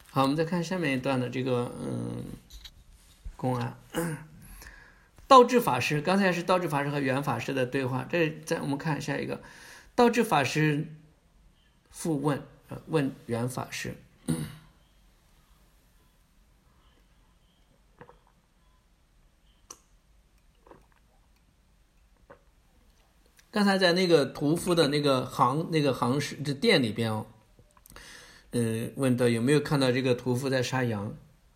好，我们再看下面一段的这个公案。道智法师，刚才是道智法师和圆法师的对话，我们看下一个，道智法师复问问圆法师。刚才在那个屠夫的那个行市这店里边问到有没有看到这个屠夫在杀羊？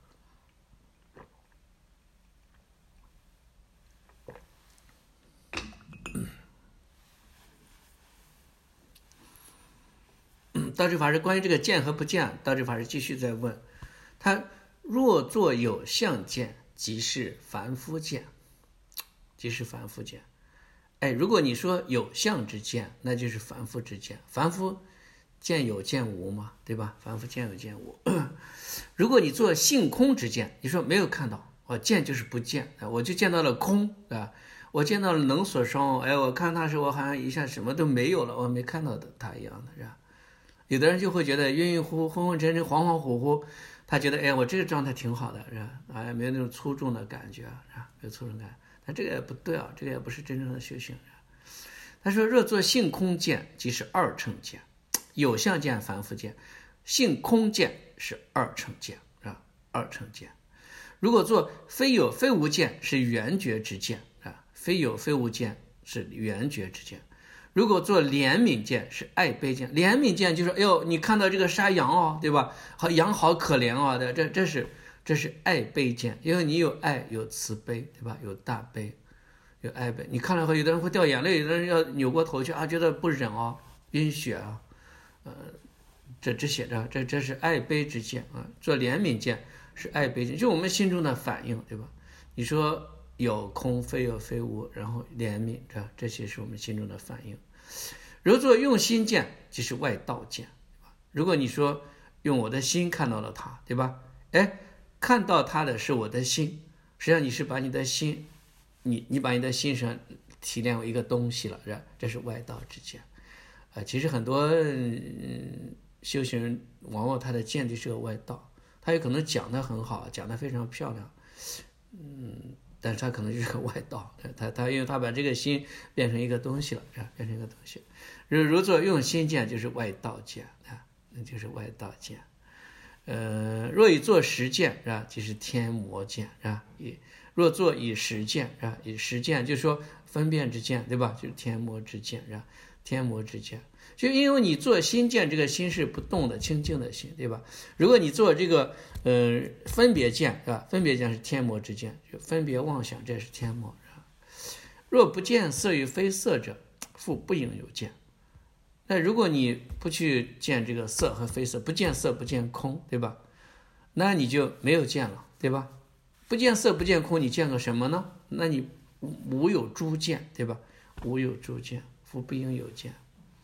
道智法师关于这个见和不见，道智法师继续在问他：若作有相见，即是凡夫见，即是凡夫见。哎，如果你说有相之见，那就是凡夫之见。凡夫见有见无嘛，对吧？凡夫见有见无。如果你做性空之见，你说没有看到，我见就是不见，我就见到了空啊，我见到了能所双，哎，我看他时我好像一下什么都没有了，我没看到的他一样的，是吧？有的人就会觉得晕晕乎乎、昏昏沉沉、恍恍惚惚，他觉得哎，我这个状态挺好的，是吧？哎，没有那种粗重的感觉，是吧？没有粗重感。但这个也不对啊，这个也不是真正的修行。他说：“若作性空见，即是二乘见；有相见，凡夫见；性空见是二乘见，是吧？二乘见。如果做非有非无见，是圆觉之见啊，非有非无见是圆觉之见。如果做怜悯见，是爱悲见。怜悯见就是哎呦，你看到这个杀羊哦，对吧？好，羊好可怜哦的，这是爱悲见，因为你有爱，有慈悲，对吧？有大悲，有爱悲。你看了后，有的人会掉眼泪，有的人要扭过头去啊，觉得不忍啊，晕血啊，这写着，这是爱悲之见啊。做怜悯见是爱悲见，就我们心中的反应，对吧？你说有空非有非无，然后怜悯，这些是我们心中的反应。如做用心见，即是外道见，对吧？如果你说用我的心看到了他，对吧？哎，看到他的是我的心，实际上你是把你的心，你把你的心上提炼为一个东西了，是吧？这是外道之见。其实很多修行人往往他的见就是个外道，他有可能讲得很好，讲得非常漂亮，但是他可能就是个外道，他因为他把这个心变成一个东西了，是吧？变成一个东西。如作用心见，就是外道见啊，那就是外道见。若以作实见，是吧？即是天魔见，是吧？若作以实见，是吧？以实见就是说分辨之见，对吧？就是天魔之见，是吧？天魔之见，就因为你做心见，这个心是不动的清净的心，对吧？如果你做这个分别见，是吧？分别见是天魔之见，就分别妄想，这是天魔，是吧？若不见色与非色者，复不应有见。那如果你不去见这个色和非色，不见色不见空，对吧？那你就没有见了，对吧？不见色不见空，你见个什么呢？那你无有诸见，对吧？无有诸见，复不应有见。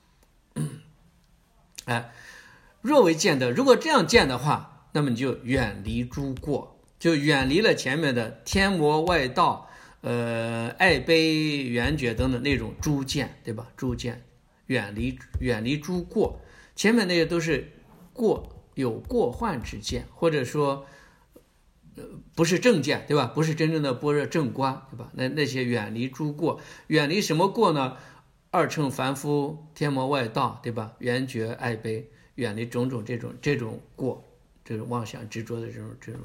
哎，若为见得，如果这样见的话，那么你就远离诸过，就远离了前面的天魔外道、爱悲缘觉等等那种诸见，对吧？诸见。远离诸过，前面那些都是有过患之见，或者说不是正见，对吧？不是真正的般若正观，对吧？那些远离诸过，远离什么过呢？二乘凡夫、天魔外道，对吧？缘觉爱悲，远离种种这种过，这种妄想执着的这种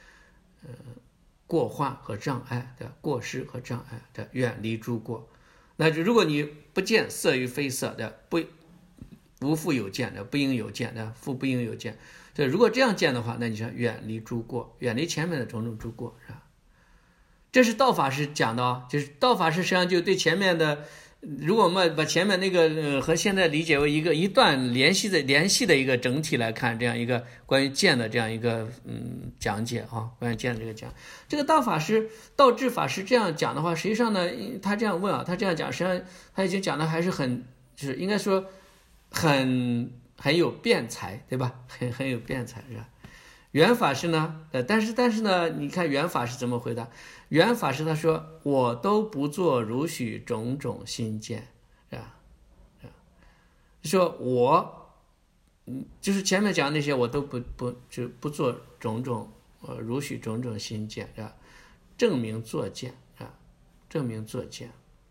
过患和障碍，对吧？过失和障碍，对，远离诸过。那如果你不见色与非色的，无复有见的，不应有见的，复不应有见。对，如果这样见的话，那你说远离诸过，远离前面的种种诸过，是吧？这是道法师讲的，就是道法师实际上就对前面的，如果我们把前面那个和现在理解为一段联系的一个整体来看，这样一个关于见的这样一个讲解啊，关于见的这个讲，这个道智法师这样讲的话，实际上呢，他这样问啊，他这样讲，实际上他已经讲的还是就是应该说很有辩才，对吧？很有辩才，是吧？圆法师呢，但是呢，你看圆法师怎么回答？圆法师他说：“我都不做如许种种心见，是吧？说就是前面讲那些我都不做种种如许种种心见，是吧？证明作见啊，证明作见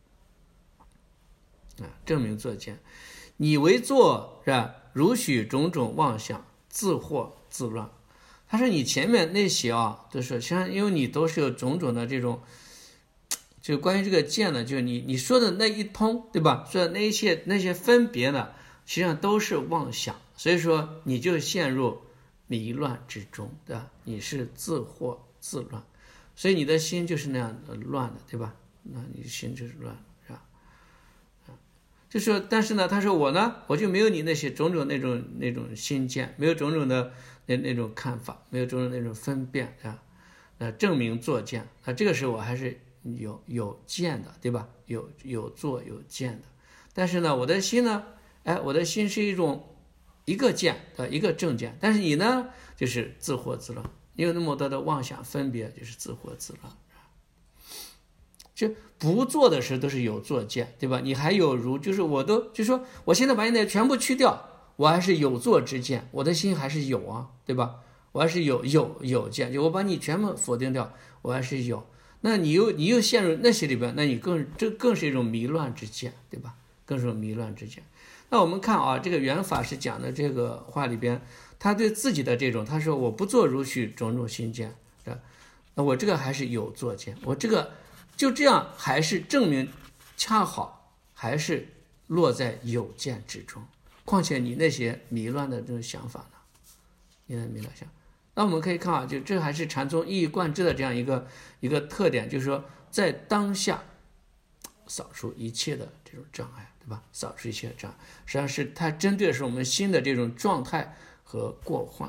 啊，证明作见。你为作是吧？如许种种妄想，自惑自乱。他说你前面那些啊，都是像因为你都是有种种的这种，就关于这个见呢，就你说的那一通，对吧？说的那些分别呢，实际上都是妄想，所以说你就陷入迷乱之中，对吧？你是自惑自乱，所以你的心就是那样乱的，对吧？那你心就是乱的，是吧？就说，但是呢，他说我呢，我就没有你那些种种那种心见，没有种种的那种看法，没有种种那种分辨啊，证明作见啊，这个时候我还是有见的，对吧？有作有见的，但是呢，我的心呢，我的心是一个见一个正见，但是你呢，就是自惑自乱，你有那么多的妄想分别，就是自惑自乱。就不做的时都是有作见，对吧？你还有就是就说我现在把你那全部去掉，我还是有作之见，我的心还是有啊，对吧？我还是有见，就我把你全部否定掉，我还是有。那你又陷入那些里边，那你更是一种迷乱之见，对吧？更是一种迷乱之见。那我们看啊，这个圆法师讲的这个话里边，他对自己的这种，他说我不做如许种种心见，那我这个还是有作见，我这个。就这样，还是证明，恰好还是落在有见之中。况且你那些迷乱的这种想法呢，你的迷乱想，那我们可以看啊，就这还是禅宗一以贯之的这样一个特点，就是说在当下扫除一切的这种障碍，对吧？扫除一切障碍，实际上是它针对的是我们心的这种状态和过患。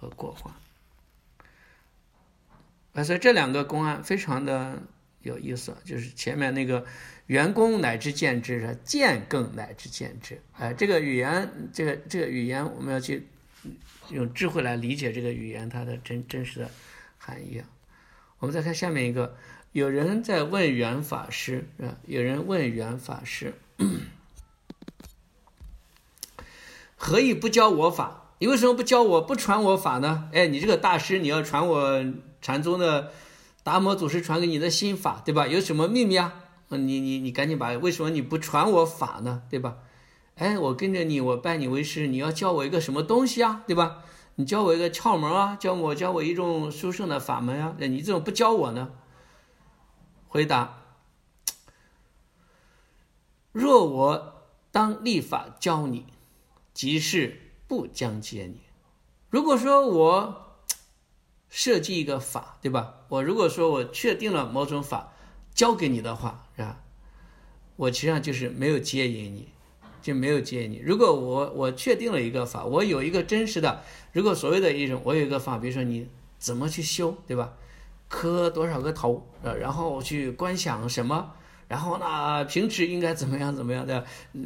所以这两个公案非常的有意思，就是前面那个圆公乃至见之，见更乃至见之。这个语言，这个语言，我们要去用智慧来理解这个语言它的真实的含义。我们再看下面一个，有人在问圆法师，有人问圆法师，何以不教我法？你为什么不教我，不传我法呢？你这个大师，你要传我禅宗的达摩祖师传给你的心法，对吧？有什么秘密啊？你赶紧为什么你不传我法呢？对吧？我跟着你，我拜你为师，你要教我一个什么东西啊？对吧？你教我一个窍门啊，教我一种殊胜的法门啊，你怎么不教我呢？回答：若我当立法教你，即是不将接你。如果说我设计一个法，对吧？我如果说我确定了某种法教给你的话，是吧？我实际上就是没有接引你，就没有接引你。如果我确定了一个法，我有一个真实的，如果所谓的一种，我有一个法，比如说你怎么去修，对吧？磕多少个头，然后去观想什么，然后呢，平时应该怎么样的，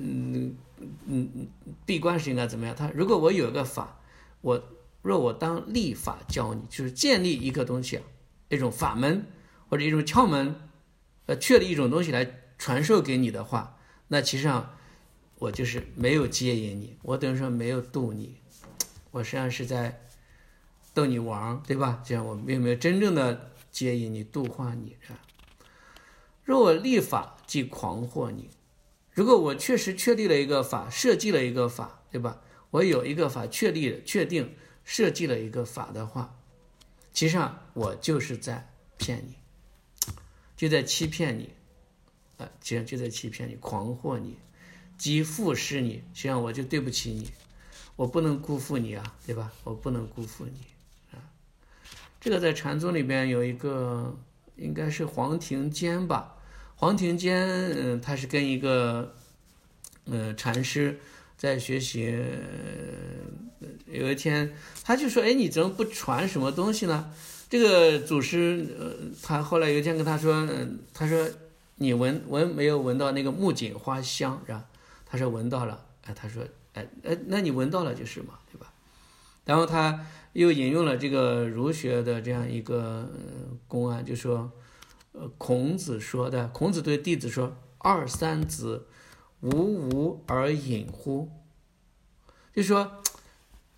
闭关时应该怎么样？如果我有一个法，若我当立法教你，就是建立一个东西，一种法门或者一种窍门，确立一种东西来传授给你的话，那其实上我就是没有接引你，我等于说没有度你，我实际上是在逗你玩，对吧？这样我并没有真正的接引你、度化你。若我立法，即狂惑你。如果我确实确立了一个法，设计了一个法，对吧？我有一个法确定设计了一个法的话，其实上我就是在骗你，就在欺骗你，实际上就在欺骗你，狂惑你，即负失你，实际上我就对不起你，我不能辜负你啊，对吧？我不能辜负你啊。这个在禅宗里边有一个，应该是黄庭坚吧？黄庭坚，他是跟一个禅师在学习，有一天他就说：“你怎么不传什么东西呢？”这个祖师，他后来有一天跟他说：“他说你闻没有闻到那个木槿花香，是吧？”他说闻到了，他说：“那你闻到了就是嘛，对吧？”然后他又引用了这个儒学的这样一个公案，就说：“孔子说的，孔子对弟子说：‘二三子，无而饮乎？’就说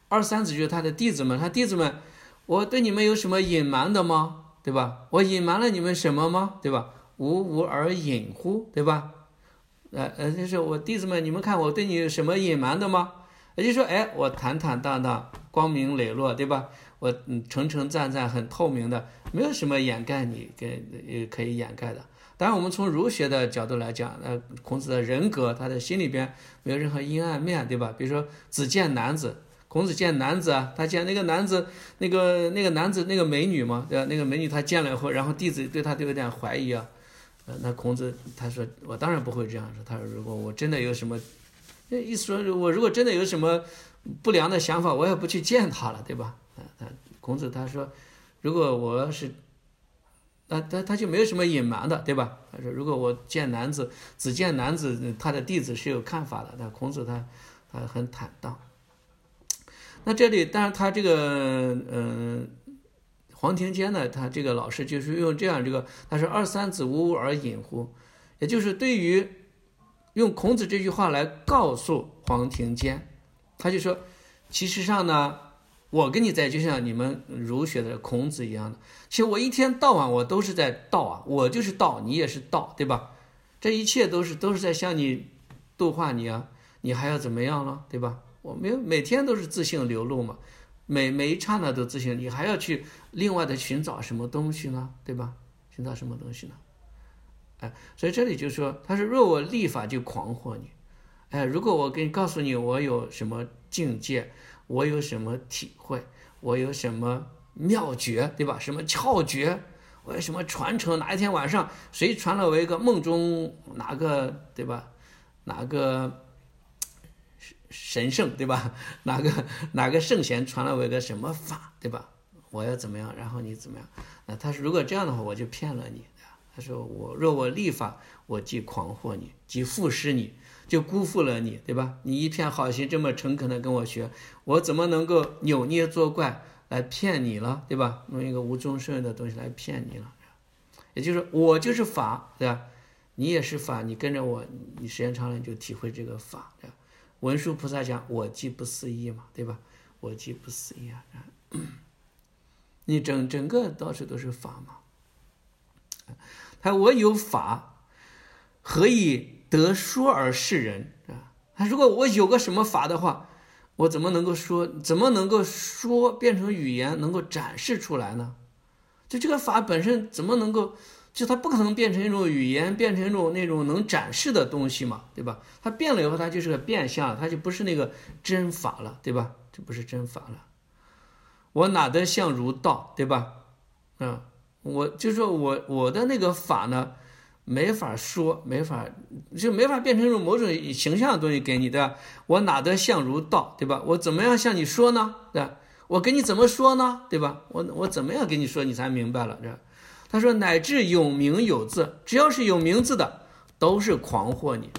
二三子就是他的弟子们，他弟子们，我对你们有什么隐瞒的吗？对吧？我隐瞒了你们什么吗？对吧？无而隐乎？对吧？就是我弟子们，你们看我对你有什么隐瞒的吗？也就是说，哎，我坦坦荡荡、光明磊落，对吧？我诚诚赞赞、很透明的，没有什么掩盖你可以掩盖的。当然，我们从儒学的角度来讲，孔子的人格，他的心里边没有任何阴暗面，对吧？比如说子见男子，孔子见男子啊，他见那个男子，那个男子那个美女嘛，对吧？那个美女他见了以后，然后弟子对他都有点怀疑啊。那孔子他说，我当然不会这样说。他说，如果我真的有什么，意思说我如果真的有什么不良的想法，我也不去见他了，对吧？孔子他说，如果我要是，他就没有什么隐瞒的，对吧？他说，如果我见男子，只见男子，他的弟子是有看法的。那孔子他很坦荡。那这里当然他这个黄庭坚呢，他这个老师就是用这样他说二三子无而隐乎，也就是对于用孔子这句话来告诉黄庭坚，他就说，其实上呢，我跟你在就像你们儒学的孔子一样的，其实我一天到晚我都是在道啊，我就是道，你也是道，对吧？这一切都是在向你度化你啊，你还要怎么样了，对吧？我每天都是自性流露嘛，每一刹那都自性，你还要去另外的寻找什么东西呢？对吧？寻找什么东西呢？所以这里就说，他说若我立法就狂惑你，如果我告诉你我有什么境界，我有什么体会，我有什么妙诀，对吧？什么窍诀，我有什么传承？哪一天晚上谁传了我一个梦中哪个，对吧？哪个神圣，对吧？哪个圣贤传了我一个什么法，对吧？我要怎么样，然后你怎么样？那他说如果这样的话，我就骗了你。他说若我立法，我既狂惑你，既负失你，就辜负了你，对吧？你一片好心，这么诚恳的跟我学，我怎么能够扭捏作怪来骗你了，对吧？用一个无中生有的东西来骗你了。也就是说，我就是法，对吧？你也是法，你跟着我，你时间长了你就体会这个法，对吧？文殊菩萨讲我既不思议嘛，对吧？我既不思议啊，你整个到处都是法嘛。他我有法，何以得说而示人啊？他如果我有个什么法的话，我怎么能够说变成语言，能够展示出来呢？就这个法本身怎么能够，就它不可能变成一种语言，变成一种那种能展示的东西嘛，对吧？它变了以后，它就是个变相，它就不是那个真法了，对吧？这不是真法了。我哪得相如道，对吧？我就说我的那个法呢，没法说，没法变成一种某种形象的东西给你的。我哪得相如道，对吧？我怎么样向你说呢？对吧？我给你怎么说呢？对吧？我怎么样给你说，你才明白了？这他说乃至有名有字，只要是有名字的，都是狂惑你。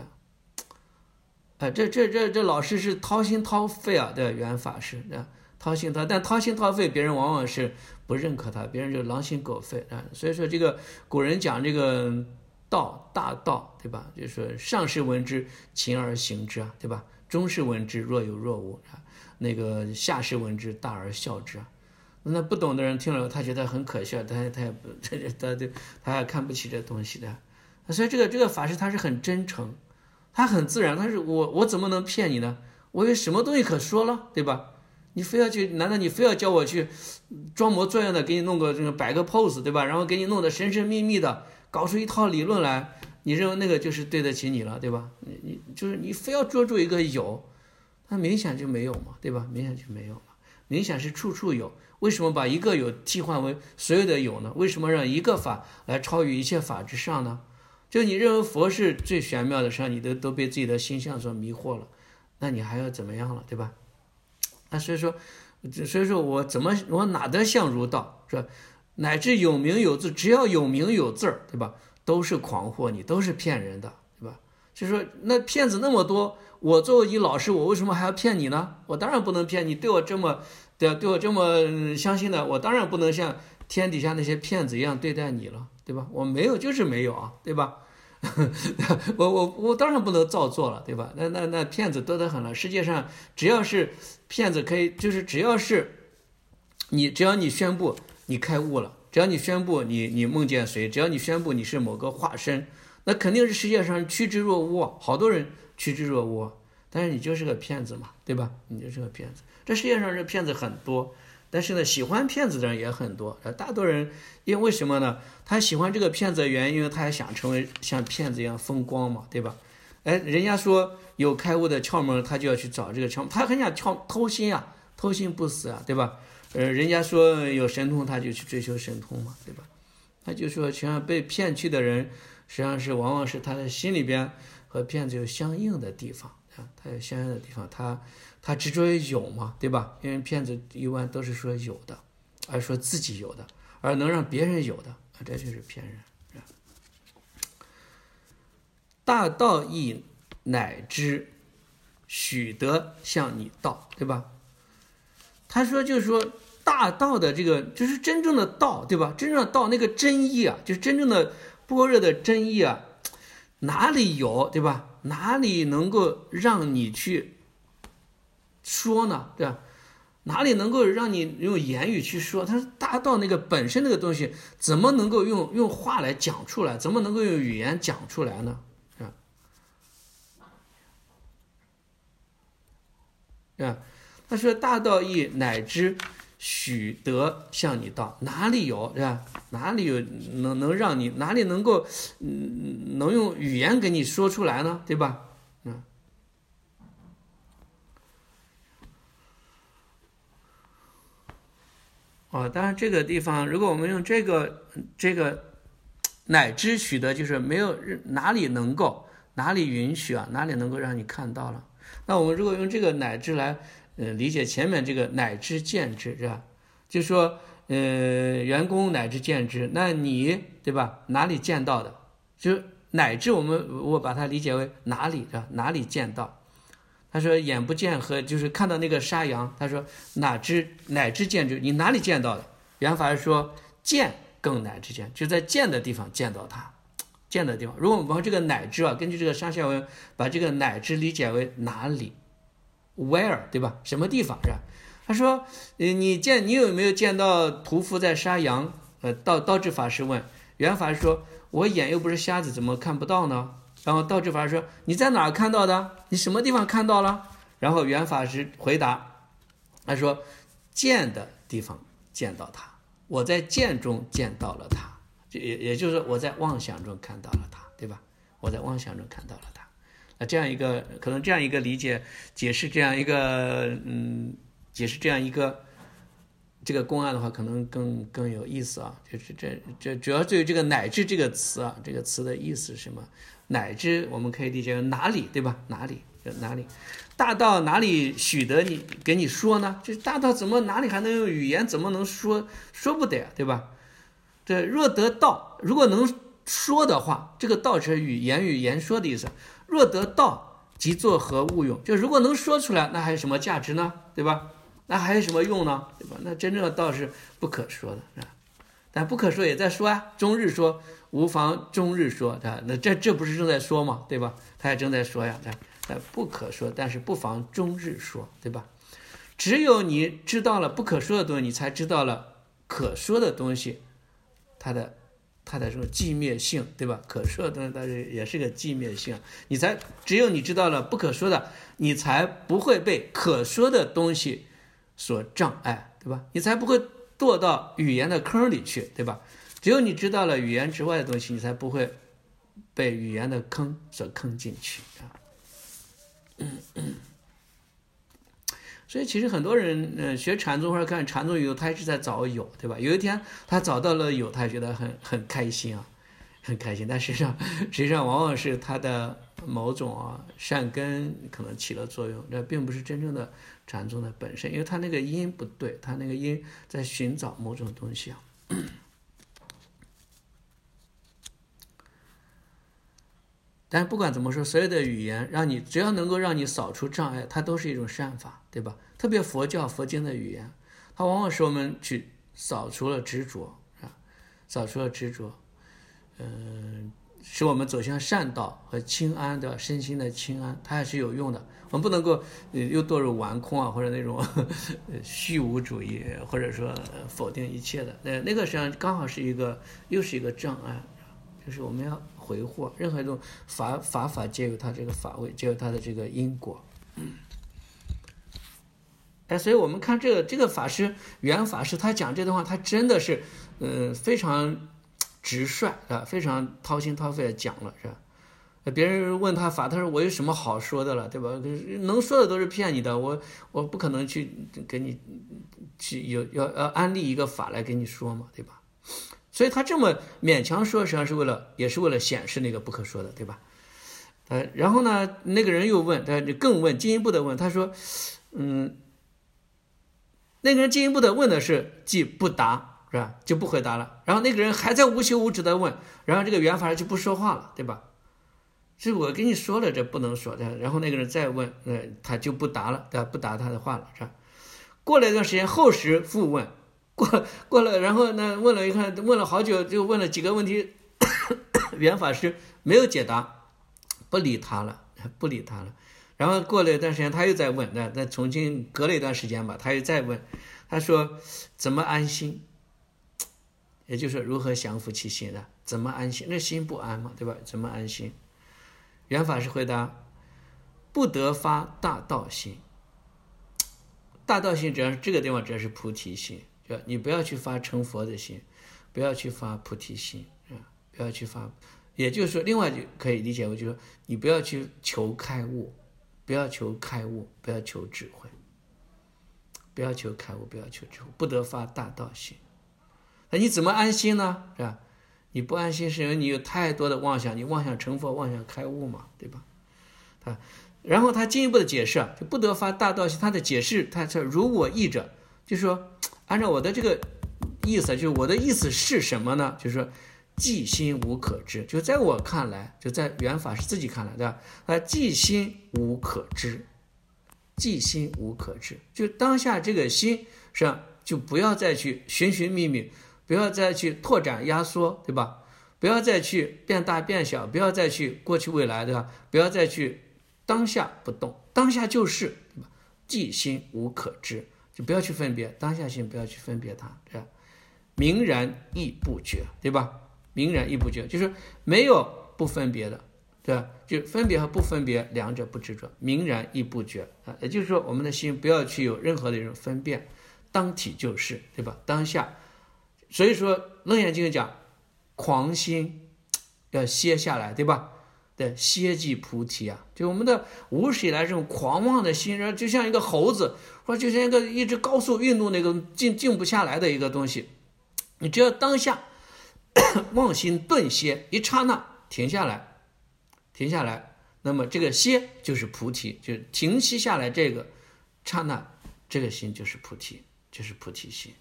这老师是掏心掏肺啊的原法师，但掏心掏肺，别人往往是不认可他，别人就狼心狗肺啊。所以说这个古人讲这个道大道，对吧？就是说上士闻之，勤而行之啊，对吧？中士闻之，若有若无啊。那个下士闻之，大而笑之啊。那不懂的人听了，他觉得很可笑，他也看不起这东西的。所以这个法师他是很真诚，他很自然，他是我怎么能骗你呢？我有什么东西可说了，对吧？你非要去，难道你非要叫我去装模作样的给你弄个这个摆个 pose， 对吧？然后给你弄得神神秘秘的，搞出一套理论来，你认为那个就是对得起你了，对吧？你非要捉住一个有，那明显就没有嘛，对吧？明显就没有嘛，明显是处处有。为什么把一个有替换为所有的有呢？为什么让一个法来超于一切法之上呢？就你认为佛是最玄妙的，实际上你都被自己的心象所迷惑了，那你还要怎么样了，对吧？所以说我哪得相如道，是吧？乃至有名有字，只要有名有字，对吧？都是狂惑你，都是骗人的，对吧？所以说那骗子那么多，我作为你老师，我为什么还要骗你呢？我当然不能骗你，对我这么相信的，我当然不能像天底下那些骗子一样对待你了，对吧？我没有就是没有啊，对吧？ 我当然不能照做了，对吧？那骗子多得很了。世界上只要是骗子可以，就是只要你宣布你开悟了，只要你宣布你梦见谁，只要你宣布你是某个化身，那肯定是世界上趋之若鹜，好多人趋之若鹜。但是你就是个骗子嘛，对吧？你就是个骗子。这世界上这骗子很多，但是呢，喜欢骗子的人也很多。大多人因为什么呢？他喜欢这个骗子的原因，因为他也想成为像骗子一样风光嘛，对吧？人家说有开悟的窍门，他就要去找这个窍门，他很想偷心啊，偷心不死啊，对吧？人家说有神通，他就去追求神通嘛，对吧？他就说，实际上被骗去的人，实际上是往往是他的心里边和骗子有相应的地方啊，他有相应的地方，他执着于有嘛，对吧？因为骗子一般都是说有的，而说自己有的，而能让别人有的，这就是骗人。大道亦乃知，许得向你道，对吧？他说就是说大道的这个就是真正的道，对吧？真正的道那个真意啊，就是真正的般若的真意啊，哪里有，对吧？哪里能够让你去说呢，对吧？哪里能够让你用言语去说？他说大道那个本身那个东西，怎么能够用话来讲出来？怎么能够用语言讲出来呢？啊，他说大道亦乃知，许得向你道，哪里有，是吧？哪里有能让你，哪里能够能用语言给你说出来呢？对吧？当然这个地方，如果我们用这个乃知许得，就是没有哪里能够，哪里允许啊，哪里能够让你看到了。那我们如果用这个乃知来理解前面这个乃知见知，是吧？就说员工乃知见知，那你对吧？哪里见到的？就乃知我把它理解为哪里，是吧？哪里见到？他说眼不见和就是看到那个杀羊，他说乃知见知，你哪里见到的？原法是说见更乃知见，就在见的地方见到它。见的地方，如果我们把这个乃知啊，根据这个上下文，把这个乃知理解为哪里 ，where， 对吧？什么地方是吧？他说，你有没有见到屠夫在杀羊？道智法师问，原法师说，我眼又不是瞎子，怎么看不到呢？然后道智法师说，你在哪儿看到的？你什么地方看到了？然后原法师回答，他说，见的地方见到他，我在见中见到了他。也就是说我在妄想中看到了他，对吧？我在妄想中看到了他。那这样一个可能这样一个理解解释这样一个这个公案的话，可能更有意思啊。就是这主要对于这个乃知这个词啊，这个词的意思是什么？乃知我们可以理解为哪里，对吧？哪里大道哪里许得你给你说呢？就是大道怎么哪里还能用语言？怎么能说不得呀，对吧？这若得道，如果能说的话，这个道是言说的意思。若得道，即作何物用？就如果能说出来，那还有什么价值呢？对吧？那还有什么用呢？对吧？那真正的道是不可说的，是吧？但不可说也在说啊，终日说，无妨终日说，那这不是正在说吗？对吧？他也正在说呀，不可说，但是不妨终日说，对吧？只有你知道了不可说的东西，你才知道了可说的东西。它的这种寂灭性，对吧？可说的东西，但是也是个寂灭性。只有你知道了不可说的，你才不会被可说的东西所障碍，对吧？你才不会堕到语言的坑里去，对吧？只有你知道了语言之外的东西，你才不会被语言的坑所坑进去啊。所以其实很多人学禅宗或者看禅宗有，他一直在找有，对吧？有一天他找到了有，他觉得很开心啊，很开心。但实际上往往是他的某种善根可能起了作用，这并不是真正的禅宗的本身，因为他那个因不对，他那个因在寻找某种东西啊。但不管怎么说，所有的语言只要能够让你扫除障碍，它都是一种善法，对吧？特别佛经的语言，它往往使我们去扫除了执着啊，扫除了执着。 使我们走向善道和清安的身心的清安，它还是有用的。我们不能够又堕入顽空啊，或者那种虚无主义，或者说否定一切的。那个实际上刚好是又是一个障碍，就是我们要回惑，任何一种法皆有它这个法位，皆有它的这个因果。所以我们看这个法师原法师他讲这段话，他真的是非常直率啊，非常掏心掏肺的讲了，是吧？别人问他法，他说我有什么好说的了，对吧？能说的都是骗你的，我不可能去给你去要安利一个法来给你说嘛，对吧？所以他这么勉强说，实际上也是为了显示那个不可说的，对吧？然后呢，那个人又问，他更问进一步的问，他说，那个人进一步的问的是即不答，是吧？就不回答了。然后那个人还在无休无止的问，然后这个原法师就不说话了，对吧？是我跟你说了，这不能说的。然后那个人再问，他就不答了，不答他的话了，是吧？过了一段时间，后时复问，过了，然后呢，问了好久，就问了几个问题，原法师没有解答，不理他了。然后过了一段时间，他又再问，那重新隔了一段时间吧，他又再问，他说怎么安心？也就是说如何降服其心的，怎么安心？那心不安嘛，对吧？怎么安心？原法师回答：不得发大道心。大道心主要是这个地方，主要是菩提心，你不要去发成佛的心，不要去发菩提心，不要去发。也就是说，另外就可以理解为，就是说你不要去求开悟，不要求开悟，不要求智慧，不要求开悟，不要求智慧，不得发大道心。那你怎么安心呢？是吧？你不安心是因为你有太多的妄想，你妄想成佛，妄想开悟嘛，对吧？然后他进一步的解释，就不得发大道心。他的解释，他说如我意者，就是说按照我的这个意思，就是我的意思是什么呢？就是说即心无可知，就在我看来，就在原法师自己看来，对吧？即心无可知，即心无可知，就当下这个心上，就不要再去寻寻觅觅，不要再去拓展压缩，对吧？不要再去变大变小，不要再去过去未来，对吧？不要再去当下不动，当下就是，对吧？即心无可知，就不要去分别当下心，不要去分别它，这样明然亦不觉，对吧？明然亦不觉，就是没有不分别的，对吧？就分别和不分别两者不执着，明然亦不觉啊，也就是说我们的心不要去有任何的一种分辨，当体就是，对吧？当下。所以说楞严经讲狂心要歇下来，对吧？对，歇即菩提啊，就我们的无始以来这种狂妄的心，就像一个猴子，或者就像一个一直高速运动那个静不下来的一个东西，你只要当下妄心顿歇，一刹那停下来，那么这个歇就是菩提，就停息下来这个刹那，这个心就是菩提，就是菩提心。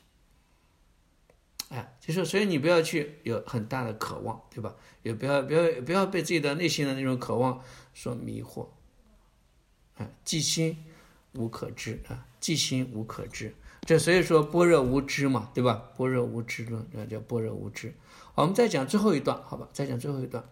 就是所以你不要去有很大的渴望，对吧？也不要被自己的内心的那种渴望所迷惑。即心无可知啊，即心无可知。这所以说般若无知嘛，对吧？般若无知论叫般若无知。好，我们再讲最后一段，好吧？再讲最后一段。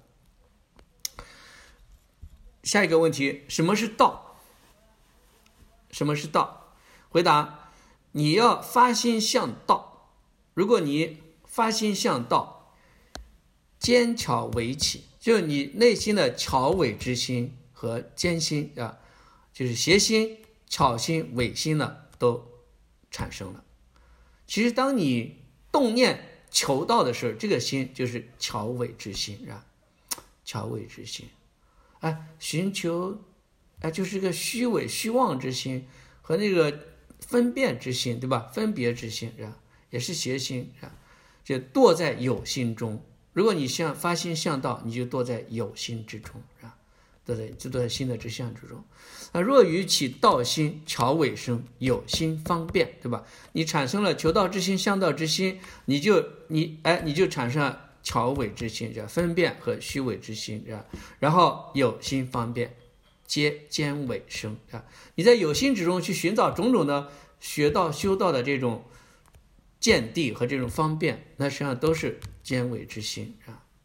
下一个问题，什么是道？什么是道？回答：你要发心向道。如果你发心向道，坚巧为起，就是你内心的巧伪之心和坚心啊，就是邪心、巧心、伪心呢，都产生了。其实当你动念求道的时候，这个心就是巧伪之心，是吧？巧伪之心，寻求，就是一个虚伪虚妄之心和那个分辨之心，对吧？分别之心，是吧？也是邪心，是吧？就堕在有心中。如果你发心向道，你就堕在有心之中，是吧？堕在心的之相之中。若于起道心，巧伪生，有心方便，对吧？你产生了求道之心、向道之心，你就产生了巧伪之心，是吧？分辨和虚伪之心，是吧？然后有心方便，皆兼伪生，是吧？你在有心之中去寻找种种的学道修道的这种见地和这种方便，那实际上都是兼伪之心，是吧？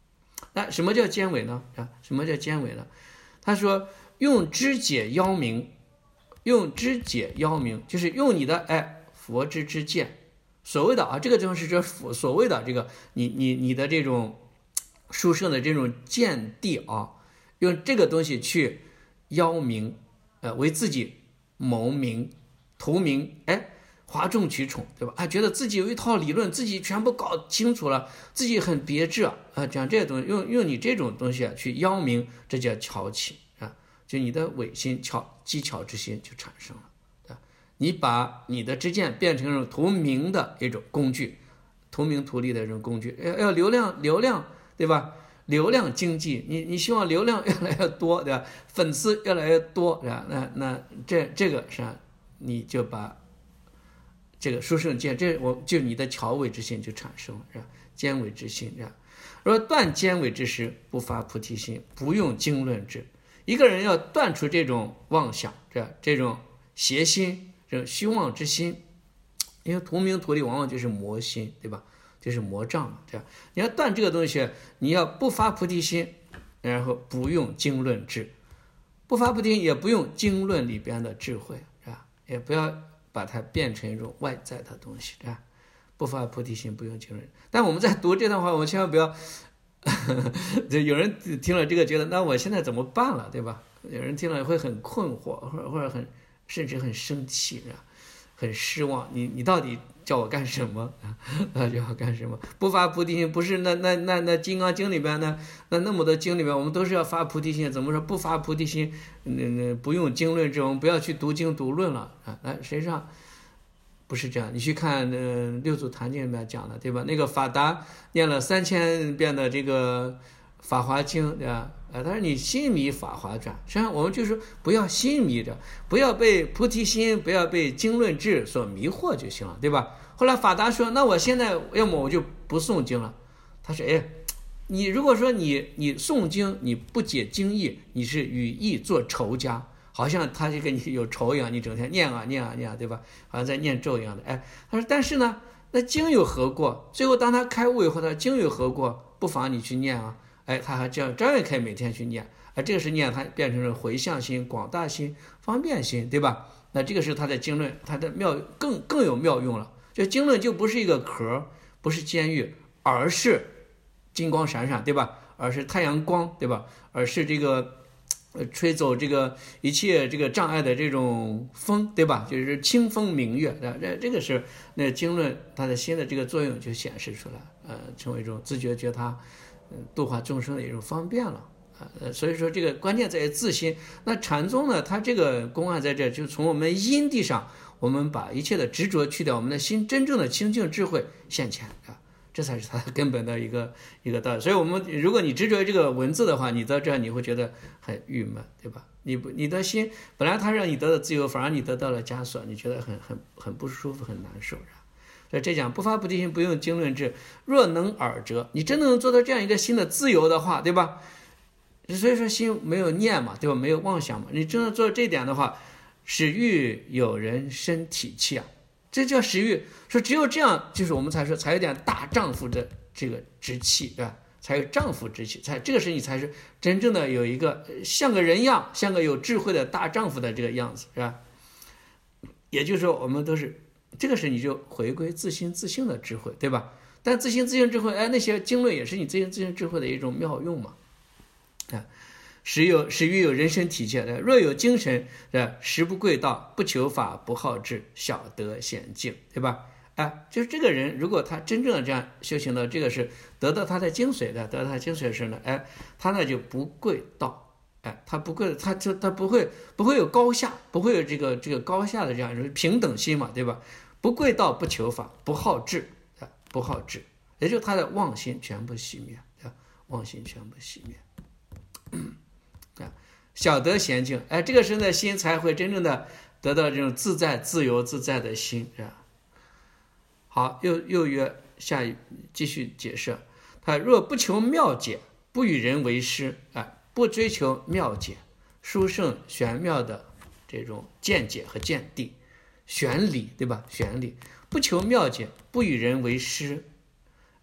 那什么叫兼伪呢？什么叫兼伪呢？他说用知解邀明，用知解邀明，就是用你的佛之见，所谓的这个地方是说所谓的这个你的这种殊胜的这种见地用这个东西去邀明，为自己谋名图名，哗众取宠，对吧？觉得自己有一套理论，自己全部搞清楚了，自己很别致讲这些东西，用你这种东西去邀名，这叫巧起就你的伪心机巧之心就产生了你把你的知见变成一种图名的一种工具，图名图利的这种工具，要流量，对吧？流量经济，你希望流量越来越多，对吧？粉丝越来越多，对吧？那这个上你就把这个殊胜见，就你的巧伪之心就产生了，是吧？兼伪之心，是吧？若断兼伪之时，不发菩提心，不用经论之。一个人要断除这种妄想，这种邪心，这种虚妄之心，因为图名图利往往就是魔心，对吧？就是魔障嘛，这样你要断这个东西，你要不发菩提心，然后不用经论智，不发菩提心也不用经论里边的智慧，是吧？也不要把它变成一种外在的东西，是吧？不发菩提心，不用经论。但我们在读这段话，我们千万不要就有人听了这个觉得，那我现在怎么办了，对吧？有人听了会很困惑，或者甚至很生气，是吧？很失望，你到底叫我干什么叫我干什么？不发菩提心，不是那金刚经里边那么多经里边，我们都是要发菩提心，怎么说不发菩提心？不用经论这种，不要去读经读论了实际上不是这样。你去看六祖坛经里面讲的，对吧？那个法达念了3000遍的这个法华经，对吧？但是你心迷法华传，实际上我们就说不要心迷着，不要被菩提心，不要被经论智所迷惑就行了，对吧？后来法达说，那我现在要么我就不诵经了。他说，你如果说你诵经，你不解经义，你是与义做仇家，好像他就跟你有仇一样，你整天念啊，对吧？好像在念咒一样的。他说，但是呢，那经有何过？最后当他开悟以后，他经有何过？不妨你去念啊。他还这样也可以每天去念，这个是念它变成了回向心、广大心、方便心，对吧？那这个是它的经论，它的妙更有妙用了。就经论就不是一个壳，不是监狱，而是金光闪闪，对吧？而是太阳光，对吧？而是这个吹走这个一切这个障碍的这种风，对吧？就是清风明月，这个是那经论它的心的这个作用就显示出来，成为一种自觉觉他。度化众生的一种方便了所以说这个关键在于自心。那禅宗呢，它这个公案在这，就从我们因地上，我们把一切的执着去掉，我们的心真正的清净智慧现前这才是它根本的一个道理。所以我们如果你执着这个文字的话，你到这你会觉得很郁闷，对吧？你的心本来它让你得到自由，反而你得到了枷锁，你觉得很不舒服，很难受。所以这讲不发菩提心，不用经论智，若能尔者，你真的能做到这样一个心的自由的话，对吧？所以说心没有念嘛，对吧？没有妄想嘛，你真的做这点的话，使欲有人身体气这叫使欲。说只有这样，就是我们才说才有点大丈夫的这个之气，对吧？才有丈夫之气，这个是你才是真正的有一个像个人样，像个有智慧的大丈夫的这个样子，是吧？也就是说，我们都是。这个是你就回归自心自性的智慧，对吧？但自心自性智慧，那些经论也是你自心自性智慧的一种妙用嘛。使欲有人身体切，若有精神，实不贵道，不求法，不好智，晓得显境，对吧？就是这个人，如果他真正的这样修行的，这个是得到他的精髓的，得到他精髓的时候呢，他呢就不贵道。他不贵，他不会有高下，不会有这个高下的这样一种平等心嘛，对吧？不贵道，不求法，不好智，不好智，也就是他的妄心全部熄灭，妄心全部熄灭，晓得闲静，这个时候的心才会真正的得到这种自在、自由、自在的心，是吧？好，又约继续解释，他若不求妙解，不与人为师，不追求妙解、殊胜玄妙的这种见解和见地、玄理，对吧？玄理不求妙解，不与人为师，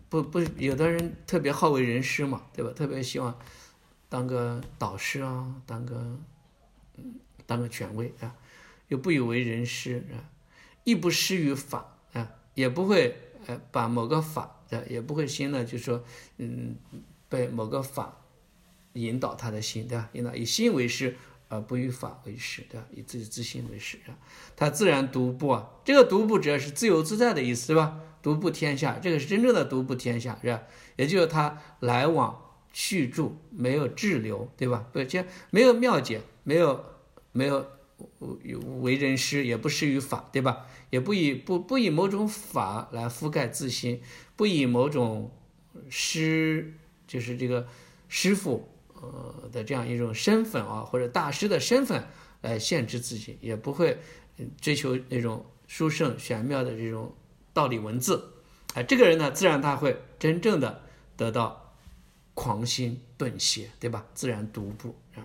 不，有的人特别好为人师嘛，对吧？特别希望当个导师啊，当个权威啊，又不以为人师啊，亦不施于法啊，也不会把某个法也不会心呢，就说被某个法引导他的心，对吧？引导以心为师，而不以法为师，对吧？以自己自心为师啊，他自然独步啊。这个独步指的是自由自在的意思，对吧？独步天下，这个是真正的独步天下，是吧？也就是他来往去住，没有滞留，对吧？不，这没有妙解，没有为人师，也不施于法，对吧？也不以某种法来覆盖自心，不以某种就是这个师傅的这样一种身份啊，或者大师的身份来限制自己，也不会追求那种殊胜玄妙的这种道理文字。这个人呢，自然他会真正的得到狂心顿歇，对吧？自然独步啊。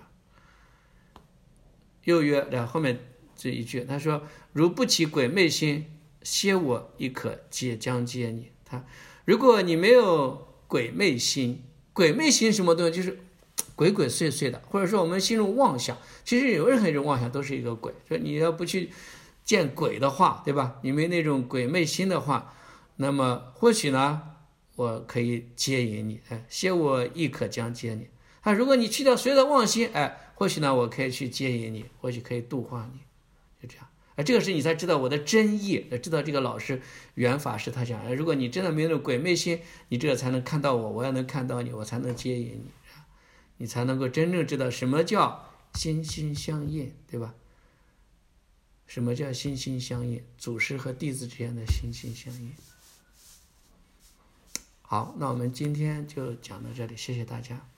又曰，后面这一句，他说：“如不起鬼魅心，歇我亦可将接你。”如果你没有鬼魅心，鬼魅心什么东西？就是鬼鬼祟祟的，或者说我们心中妄想，其实有任何一种妄想都是一个鬼。说你要不去见鬼的话，对吧？你没那种鬼魅心的话，那么或许呢，我可以接引你，歇我亦可将接你。如果你去掉所有的妄心，或许呢，我可以去接引你，或许可以度化你，就这样。这个时你才知道我的真意，知道这个老师原法师他讲，如果你真的没有那种鬼魅心，你这个才能看到我，我要能看到你，我才能接引你，你才能够真正知道什么叫心心相印，对吧？什么叫心心相印？祖师和弟子之间的心心相印。好，那我们今天就讲到这里，谢谢大家。